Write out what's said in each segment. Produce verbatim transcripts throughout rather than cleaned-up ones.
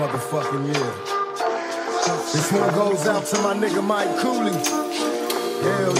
motherfucking year. This one goes out to my nigga Mike Cooley. Hell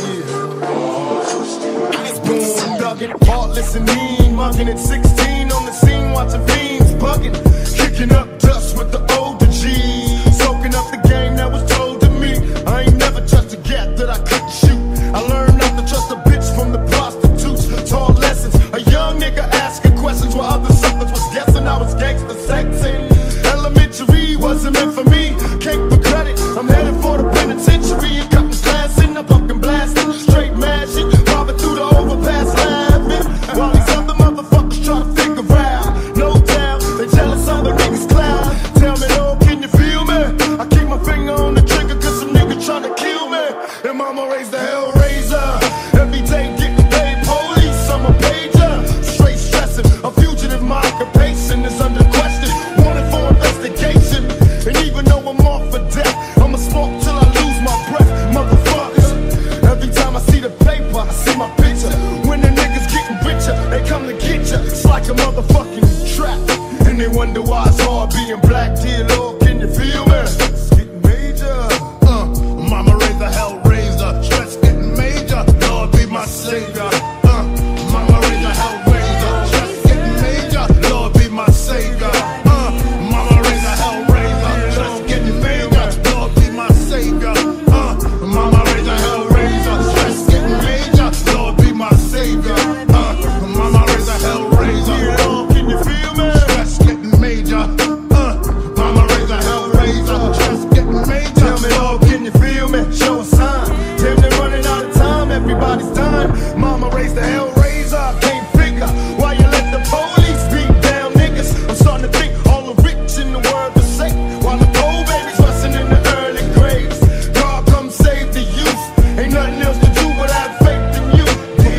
yeah. Boom, duggin', heartless and mean, mugging at sixteen on the scene, watching fiends bugging, kicking up dust with the older G's, soaking up the game that was told to me. I ain't never touched a gap that I couldn't shoot. I learned not to trust a bitch from the prostitutes. Taught lessons, a young nigga asking questions while other suckers was guessing I was gangster sexing. Elementary wasn't meant for me. Cake for credit, I'm headed for the penitentiary and cutting class in the fucking blasting, straight mad shit, robbing through the overpass laughing, while these other motherfuckers try to figure out. No doubt, they jealous other niggas cloud. Tell me, oh, can you feel me? I keep my finger on the trigger cause some nigga tryna kill me. And mama raised the hellraiser. Every day getting paid police, I'm a pager. Straight stressing, a fugitive, my occupation is under question. Wanted for investigation. And even though I'm off for death, I'ma smoke till I lose my breath. Motherfuckers, every time I see the paper, I see my picture. When the niggas getting richer, they come to get ya. It's like a motherfucking trap. And they wonder why it's hard being black. Dear Lord, can you feel me? It's getting major. Uh, mama raised the hell raiser. Stress getting major. Lord be my savior. Uh, mama raised the hell raiser. Stress getting major. Lord be my savior. Uh, mama raised the hell raiser. Stress getting major. Lord be my savior. Uh, mama raised the hell raiser. Stress getting major. Lord be my savior. Uh, mama raised the hell raiser. Lord, can you feel me? Stress getting major. Uh, mama raised the hell raiser. Stress getting major. Tell me, Lord, can you feel me? Show a sign. Damn, they're running out of time. Everybody's dying. Mama raised the hell raiser. Can't figure why you let the police beat down niggas. I'm starting to think all the rich in the world are safe, while the poor babies rusting in the early graves. God come save the youth. Ain't nothing else to do but have faith in you.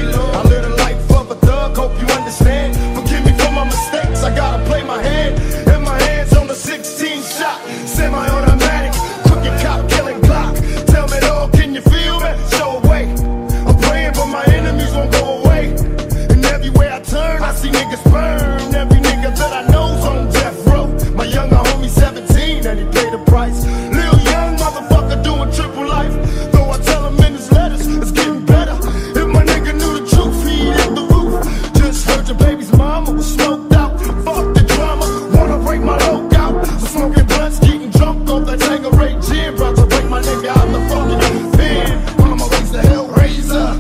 I live the life of a thug. Hope you understand. Forgive me for my mistakes. I gotta play my hand. And my hands on the sixteen shot, semi-automatic, crooked cop killing Glock. Tell me, Lord, can you feel me? Show a way. I'm praying, but my enemies won't go away. And everywhere I turn, I see niggas burn. Every nigga that I know's on death row. My younger homie seventeen, and he paid the price. Lil young motherfucker doing triple life. Though I tell him in his letters, it's getting better. If my nigga knew the truth, he'd hit the roof. Just heard your baby's mama was smoked out. Fuck the drama, wanna break my logout. So smoking blunts, getting drunk off that Tanqueray gin. About to break my nigga out the fucking pen. Mama raised the hell raiser.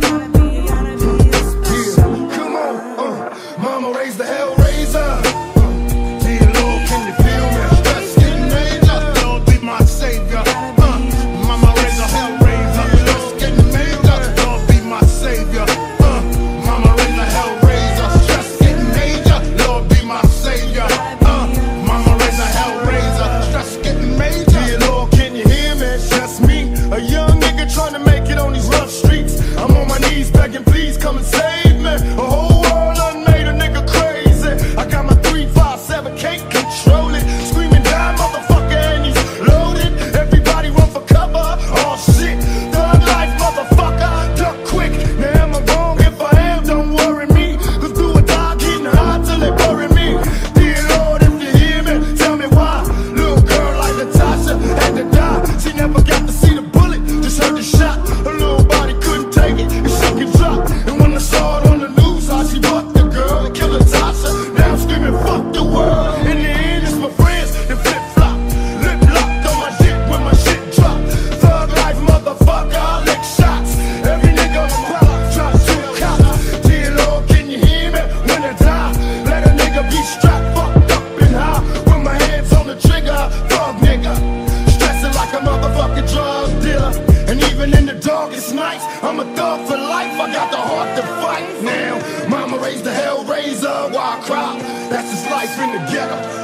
Yeah, come on, uh, mama raised the hell raiser. Uh, dear Lord, can you feel me? Stress getting major. Lord be my savior. Uh, mama raised the hell raiser. Stress getting major. Lord be my savior. Uh, mama raised the hell raiser. Stress getting major. Lord be my savior. Uh, mama raised the hell raiser. Stress getting major. Dear Lord, can you hear me? It's just me, a young nigga trying to make it on these rough streets. I'm on my knees begging, please come and save me. A whole world done made a nigga crazy. I got my three five seven, can't control it. Screaming down, motherfucker, and he's loaded. Everybody run for cover. Oh shit, thug life, motherfucker. Duck quick. Now am I wrong? If I am, don't worry me. Cause do or die, getting high till they bury me. Dear Lord, if you hear me, tell me why. Little girl like Natasha had to die. She never got to see the bullet, just heard the shot. Her little body couldn't take it, and she could drop. And when I saw it on the news, how she bucked the girl and killed Natasha. Now I'm screaming, fuck the world. In the end, it's my friends that flip flop. Lip locked on my shit when my shit drop. Thug life, motherfucker, I lick shots. Every nigga on the block try to shoot cops. Dear Lord, can you hear me? When I die, let a nigga be strapped, fucked up and high. With my hands on the trigger, thug nigga. Stressing like a motherfucking drug dealer. And even in the darkest nights, I'm a thug for life. I got the heart to fight now. Mama raised the hell raiser, why I cry? That's his life in the ghetto.